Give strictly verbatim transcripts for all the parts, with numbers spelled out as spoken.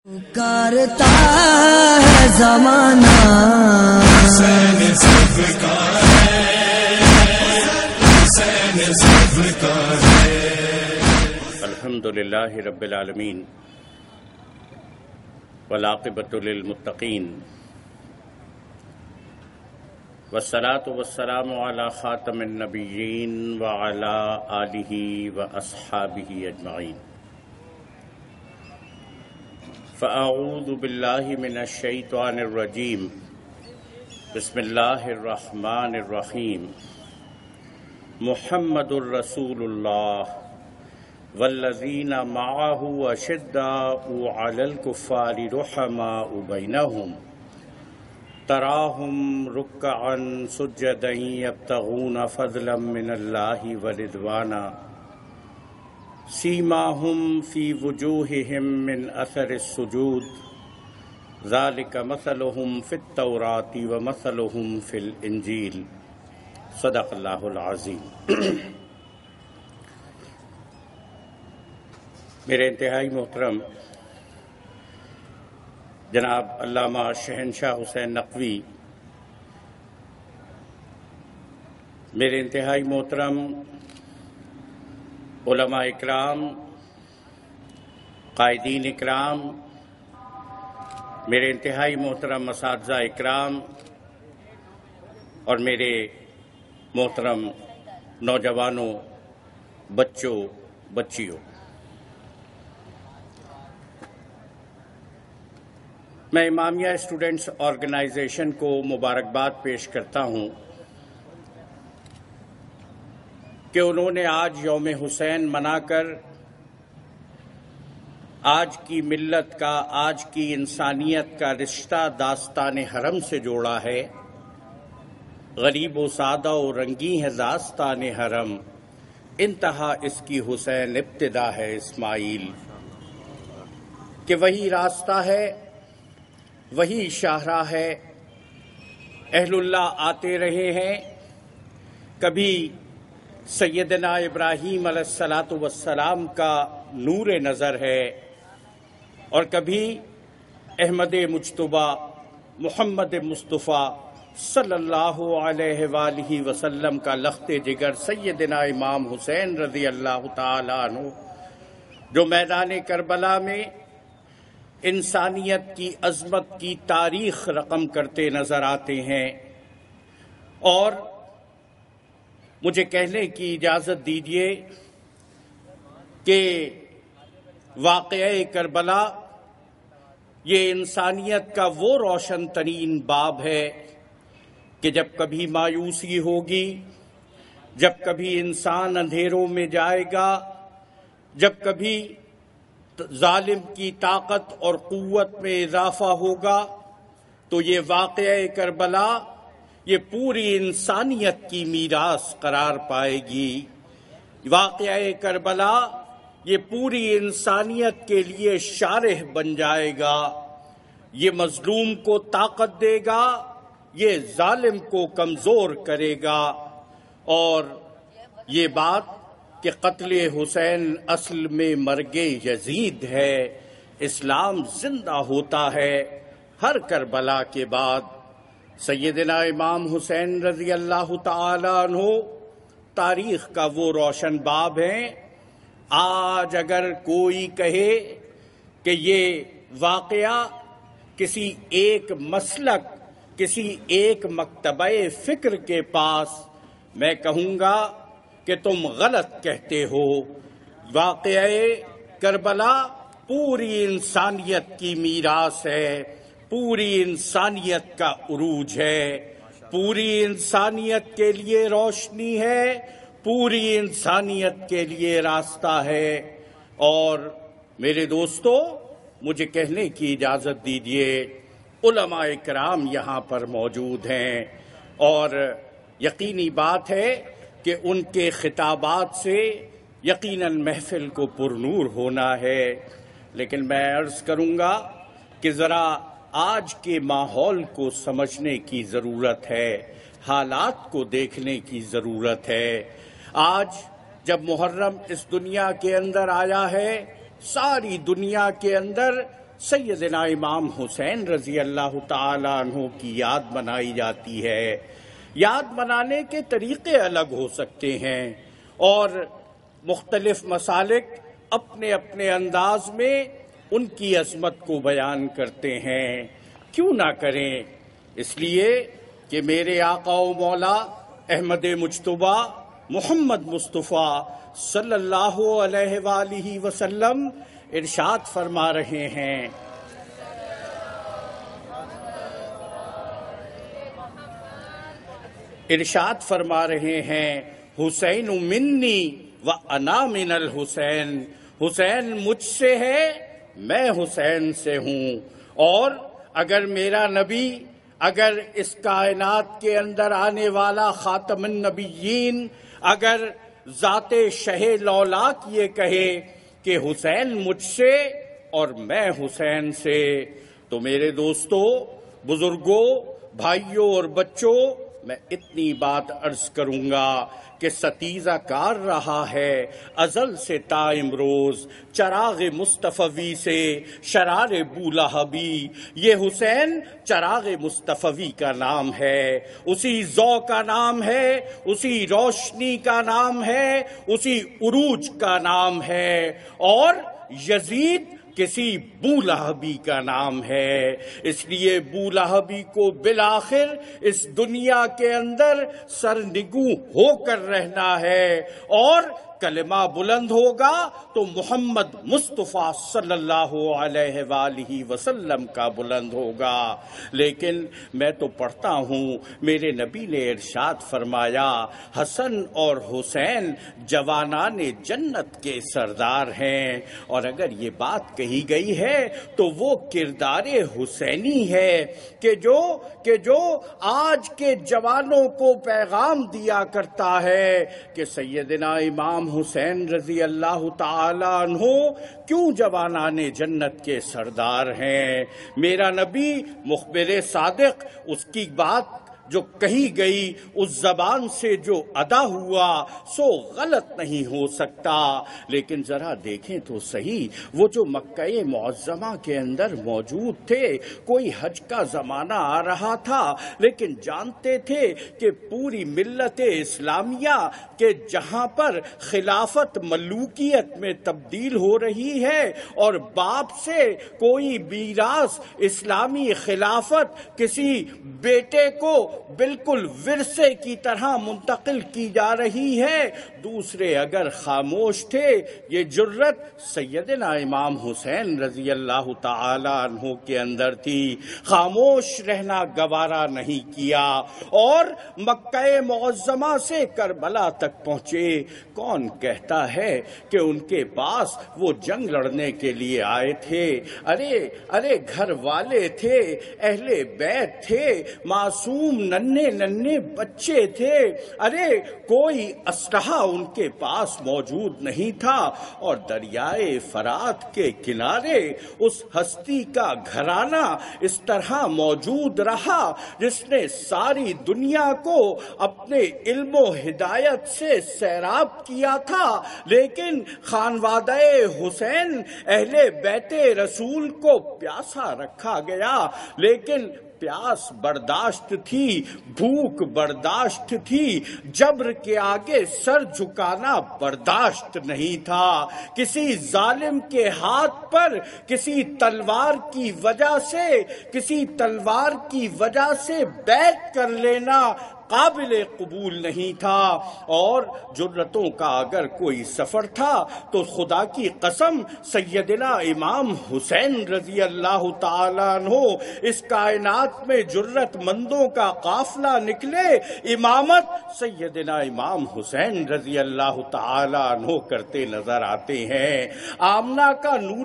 پکارتا ہے زمانہ حسین ذوالفقار ہے، حسین ذوالفقار ہے۔ الحمدللہ رب العالمین والعاقبۃ للمتقین والصلاة والسلام علی خاتم النبیین وعلی آلہ واصحابہ اجمعین۔ فاعوذ باللہ من الشیطان الرجیم، بسم اللہ الرحمن الرحیم۔ محمد الرسول اللہ والذین معہ اشداء علی الکفار رحماء بینہم تراہم رکعا سجدا یبتغون فضلا من اللہ ورضوانا سیماہم فی وجوہہم من اثر السجود ذالک مثلہم فی التوراۃ ومثلہم فی الانجیل۔ صدق اللہ العظیم۔ میرے انتہائی محترم جناب علامہ شہنشاہ حسین نقوی، میرے انتہائی محترم علماء اکرام، قائدین اکرام، میرے انتہائی محترم اساتذہ اکرام اور میرے محترم نوجوانوں، بچوں، بچیوں، میں امامیہ اسٹوڈنٹس آرگنائزیشن کو مبارکباد پیش کرتا ہوں کہ انہوں نے آج یوم حسین منا کر آج کی ملت کا، آج کی انسانیت کا رشتہ داستان حرم سے جوڑا ہے۔ غریب و سادہ و رنگی ہے داستان حرم، انتہا اس کی حسین ابتدا ہے اسماعیل۔ کہ وہی راستہ ہے، وہی شاہراہ ہے، اہل اللہ آتے رہے ہیں۔ کبھی سیدنا ابراہیم علیہ الصلاۃ والسلام کا نور نظر ہے اور کبھی احمد مجتبیٰ محمد مصطفیٰ صلی اللہ علیہ وآلہ وسلم کا لخت جگر سیدنا امام حسین رضی اللہ تعالیٰ عنہ، جو میدان کربلا میں انسانیت کی عظمت کی تاریخ رقم کرتے نظر آتے ہیں۔ اور مجھے کہنے کی اجازت دیجیے کہ واقعہ کربلا یہ انسانیت کا وہ روشن ترین باب ہے کہ جب کبھی مایوسی ہوگی، جب کبھی انسان اندھیروں میں جائے گا، جب کبھی ظالم کی طاقت اور قوت میں اضافہ ہوگا، تو یہ واقعہ کربلا یہ پوری انسانیت کی میراث قرار پائے گی۔ واقعہ کربلا یہ پوری انسانیت کے لیے شارح بن جائے گا۔ یہ مظلوم کو طاقت دے گا، یہ ظالم کو کمزور کرے گا۔ اور یہ بات کہ قتل حسین اصل میں مرگ یزید ہے، اسلام زندہ ہوتا ہے ہر کربلا کے بعد۔ سیدنا امام حسین رضی اللہ تعالیٰ عنہ تاریخ کا وہ روشن باب ہیں۔ آج اگر کوئی کہے کہ یہ واقعہ کسی ایک مسلک، کسی ایک مکتبہ فکر کے پاس، میں کہوں گا کہ تم غلط کہتے ہو۔ واقعہ کربلا پوری انسانیت کی میراث ہے، پوری انسانیت کا عروج ہے، پوری انسانیت کے لیے روشنی ہے، پوری انسانیت کے لیے راستہ ہے۔ اور میرے دوستو، مجھے کہنے کی اجازت دیجیے، علماء کرام یہاں پر موجود ہیں اور یقینی بات ہے کہ ان کے خطابات سے یقیناً محفل کو پرنور ہونا ہے۔ لیکن میں عرض کروں گا کہ ذرا آج کے ماحول کو سمجھنے کی ضرورت ہے، حالات کو دیکھنے کی ضرورت ہے۔ آج جب محرم اس دنیا کے اندر آیا ہے، ساری دنیا کے اندر سیدنا امام حسین رضی اللہ تعالیٰ عنہ کی یاد منائی جاتی ہے۔ یاد منانے کے طریقے الگ ہو سکتے ہیں اور مختلف مسالک اپنے اپنے انداز میں ان کی عظمت کو بیان کرتے ہیں، کیوں نہ کریں؟ اس لیے کہ میرے آقا و مولا احمد مجتبیٰ محمد مصطفیٰ صلی اللہ علیہ وآلہ وسلم ارشاد فرما رہے ہیں، ارشاد فرما رہے ہیں حسین منی و انا من الحسین، حسین مجھ سے ہے، میں حسین سے ہوں۔ اور اگر میرا نبی، اگر اس کائنات کے اندر آنے والا خاتم النبیین، اگر ذات شہ لولاک یہ کہے کہ حسین مجھ سے اور میں حسین سے، تو میرے دوستو، بزرگوں، بھائیوں اور بچوں، میں اتنی بات عرض کروں گا کہ ستیزہ کار رہا ہے ازل سے تا امروز، چراغ مصطفی سے شرار بولہبی، یہ حسین چراغ مصطفی کا نام ہے، اسی ذوق کا نام ہے، اسی روشنی کا نام ہے، اسی عروج کا نام ہے، اور یزید کسی بولہبی کا نام ہے۔ اس لیے بولہبی کو بالآخر اس دنیا کے اندر سرنگوں ہو کر رہنا ہے، اور کلمہ بلند ہوگا تو محمد مصطفیٰ صلی اللہ علیہ وآلہ وسلم کا بلند ہوگا۔ لیکن میں تو پڑھتا ہوں میرے نبی نے ارشاد فرمایا حسن اور حسین جوانان جنت کے سردار ہیں، اور اگر یہ بات کہی گئی ہے تو وہ کردار حسینی ہے کہ جو کہ جو آج کے جوانوں کو پیغام دیا کرتا ہے کہ سیدنا امام حسین رضی اللہ تعالی عنہ کیوں جوانان جنت کے سردار ہیں۔ میرا نبی مخبر صادق، اس کی بات جو کہی گئی اس زبان سے جو ادا ہوا سو غلط نہیں ہو سکتا۔ لیکن ذرا دیکھیں تو صحیح، وہ جو مکہ معظمہ کے اندر موجود تھے، کوئی حج کا زمانہ آ رہا تھا، لیکن جانتے تھے کہ پوری ملت اسلامیہ کے جہاں پر خلافت ملوکیت میں تبدیل ہو رہی ہے اور باپ سے کوئی میراث اسلامی خلافت کسی بیٹے کو بالکل ورثے کی طرح منتقل کی جا رہی ہے، دوسرے اگر خاموش تھے، یہ جرت سیدنا امام حسین رضی اللہ تعالی عنہ کے اندر تھی، خاموش رہنا گوارا نہیں کیا، اور مکہ معظمہ سے کربلا تک پہنچے۔ کون کہتا ہے کہ ان کے پاس وہ جنگ لڑنے کے لیے آئے تھے؟ ارے ارے گھر والے تھے، اہل بیت تھے، معصوم ننھے ننھے بچے تھے، ارے کوئی اسلحہ ان کے پاس موجود نہیں تھا، اور دریائے فرات کے کنارے اس ہستی کا گھرانہ اس طرح موجود رہا جس نے ساری دنیا کو اپنے علم و ہدایت سے سیراب کیا تھا، لیکن خانوادہ حسین اہل بیت رسول کو پیاسا رکھا گیا، لیکن پیاس برداشت تھی، بھوک برداشت تھی، جبر کے آگے سر جھکانا برداشت نہیں تھا۔ کسی ظالم کے ہاتھ پر کسی تلوار کی وجہ سے کسی تلوار کی وجہ سے بیعت کر لینا قابل قبول نہیں تھا، اور جرتوں کا اگر کوئی سفر تھا تو خدا کی قسم سیدنا امام حسین رضی اللہ تعالیٰ عنہ اس کائنات میں جرت مندوں کا قافلہ نکلے، امامت سیدنا امام حسین رضی اللہ تعالیٰ عنہ کرتے نظر آتے ہیں۔ آمنہ کا نور،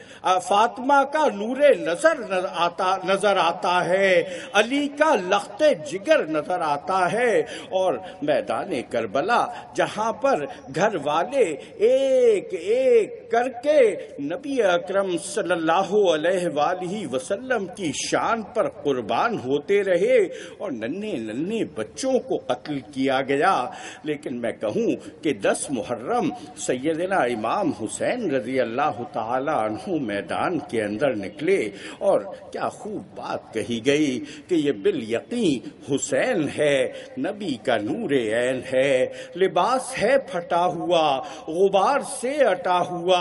فاطمہ کا نور نظر آتا نظر آتا ہے، علی کا لخت جگر نظر آتا جاتا ہے، اور میدان کربلا جہاں پر گھر والے ایک ایک کر کے نبی اکرم صلی اللہ علیہ وآلہ وسلم کی شان پر قربان ہوتے رہے اور ننھے ننھے بچوں کو قتل کیا گیا، لیکن میں کہوں کہ دس محرم سیدنا امام حسین رضی اللہ تعالی عنہ میدان کے اندر نکلے، اور کیا خوب بات کہی گئی کہ یہ بالیقین حسین ہے، نبی کا نور عین ہے، لباس ہے پھٹا ہوا، غبار سے اٹا ہوا،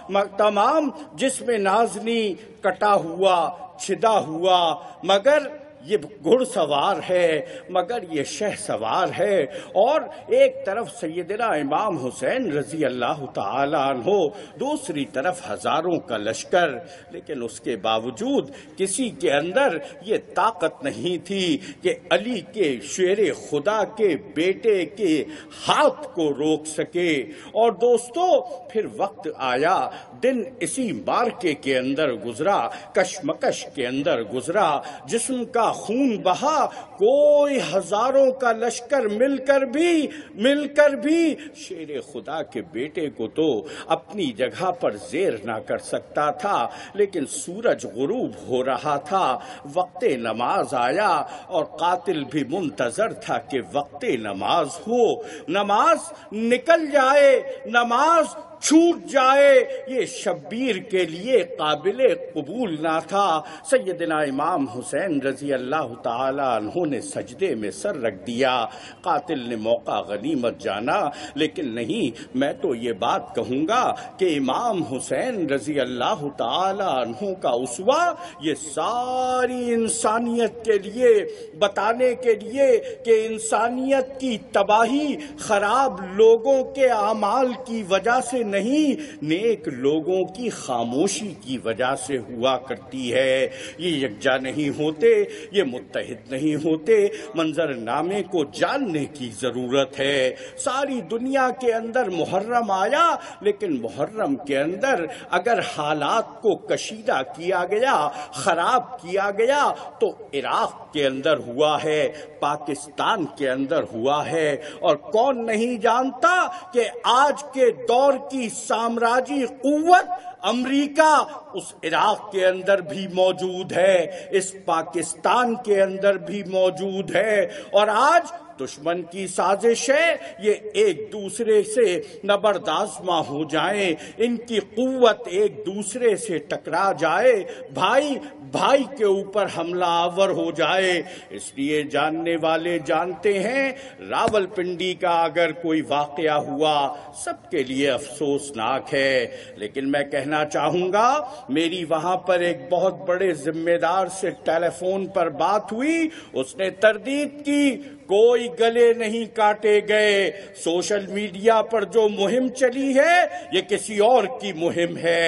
تمام جسم نازنی کٹا ہوا، چھدا ہوا، مگر یہ گھڑ سوار ہے، مگر یہ شہ سوار ہے، اور ایک طرف سیدنا امام حسین رضی اللہ تعالی عنہ، دوسری طرف ہزاروں کا لشکر، لیکن اس کے باوجود کسی کے اندر یہ طاقت نہیں تھی کہ علی کے شیر خدا کے بیٹے کے ہاتھ کو روک سکے۔ اور دوستو پھر وقت آیا، دن اسی مارکے کے اندر گزرا، کشمکش کے اندر گزرا، جسم کا خون بہا، کوئی ہزاروں کا لشکر مل کر بھی مل کر بھی شیر خدا کے بیٹے کو تو اپنی جگہ پر زیر نہ کر سکتا تھا، لیکن سورج غروب ہو رہا تھا، وقت نماز آیا، اور قاتل بھی منتظر تھا کہ وقت نماز ہو، نماز نکل جائے، نماز چھوٹ جائے، یہ شبیر کے لیے قابل قبول نہ تھا۔ سیدنا امام حسین رضی اللہ تعالی عنہ نے سجدے میں سر رکھ دیا، قاتل نے موقع غنیمت جانا، لیکن نہیں، میں تو یہ بات کہوں گا کہ امام حسین رضی اللہ تعالی عنہ کا اسوہ یہ ساری انسانیت کے لیے بتانے کے لیے کہ انسانیت کی تباہی خراب لوگوں کے اعمال کی وجہ سے نہیں، نیک لوگوں کی خاموشی کی وجہ سے ہوا کرتی ہے۔ یہ یکجا نہیں ہوتے، یہ متحد نہیں ہوتے، منظر نامے کو جاننے کی ضرورت ہے۔ ساری دنیا کے اندر محرم آیا، لیکن محرم کے اندر اگر حالات کو کشیدہ کیا گیا، خراب کیا گیا، تو عراق کے اندر ہوا ہے، پاکستان کے اندر ہوا ہے، اور کون نہیں جانتا کہ آج کے دور کی سامراجی قوت امریکہ اس عراق کے اندر بھی موجود ہے، اس پاکستان کے اندر بھی موجود ہے، اور آج دشمن کی سازش ہے یہ ایک دوسرے سے نبردآزما ہو جائیں، ان کی قوت ایک دوسرے سے ٹکرا جائے، بھائی بھائی کے اوپر حملہ آور ہو جائے۔ اس لیے جاننے والے جانتے ہیں، راول پنڈی کا اگر کوئی واقعہ ہوا سب کے لیے افسوسناک ہے، لیکن میں کہنا چاہوں گا، میری وہاں پر ایک بہت بڑے ذمہ دار سے ٹیلی فون پر بات ہوئی، اس نے تردید کی، کوئی گلے نہیں کاٹے گئے، سوشل میڈیا پر جو مہم چلی ہے یہ کسی اور کی مہم ہے،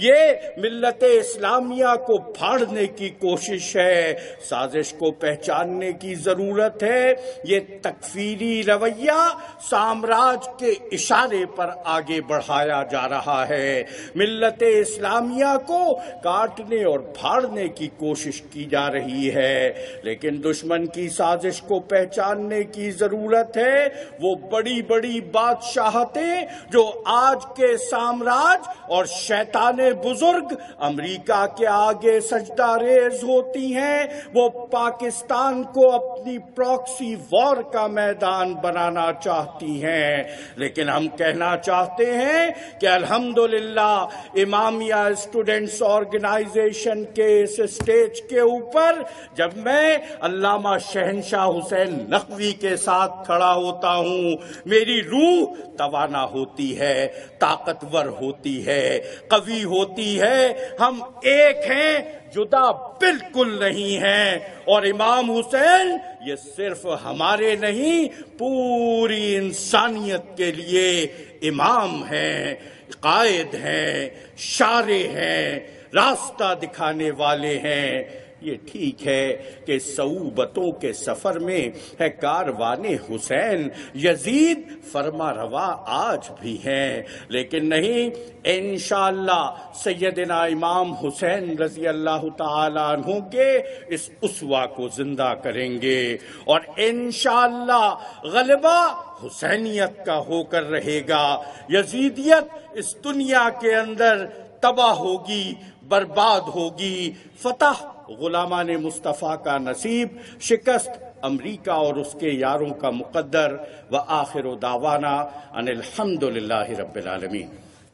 یہ ملت اسلامیہ کو پھاڑنے کی کوشش ہے، سازش کو پہچاننے کی ضرورت ہے، یہ تکفیری رویہ سامراج کے اشارے پر آگے بڑھایا جا رہا ہے، ملت اسلامیہ کو کاٹنے اور پھاڑنے کی کوشش کی جا رہی ہے، لیکن دشمن کی سازش کو پہچان جاننے کی ضرورت ہے، وہ بڑی بڑی بادشاہتیں جو آج کے سامراج اور شیطان بزرگ امریکہ کے آگے سجدہ ریز ہوتی ہیں، وہ پاکستان کو اپنی پراکسی وار کا میدان بنانا چاہتی ہیں، لیکن ہم کہنا چاہتے ہیں کہ الحمدللہ امامیہ اسٹوڈنٹس آرگنائزیشن کے اس اسٹیج کے اوپر جب میں علامہ شہنشاہ حسین نقوی کے ساتھ کھڑا ہوتا ہوں، میری روح توانا ہوتی ہے، طاقتور ہوتی ہے، قوی ہوتی ہے، ہم ایک ہیں، جدا بالکل نہیں ہیں، اور امام حسین یہ صرف ہمارے نہیں پوری انسانیت کے لیے امام ہیں، قائد ہیں، شارع ہیں، راستہ دکھانے والے ہیں۔ یہ ٹھیک ہے کہ صعوبتوں کے سفر میں ہے کاروان حسین، یزید فرما روا آج بھی ہیں، لیکن نہیں، انشاءاللہ سیدنا امام حسین رضی اللہ تعالیٰ عنہ کے اس اسوہ کو زندہ کریں گے، اور انشاءاللہ غلبہ حسینیت کا ہو کر رہے گا۔ یزیدیت اس دنیا کے اندر تباہ ہوگی، برباد ہوگی، فتح غلامان مصطفیٰ کا نصیب، شکست امریکہ اور اس کے یاروں کا مقدر۔ وآخر دعوانا ان الحمد للہ رب العالمین۔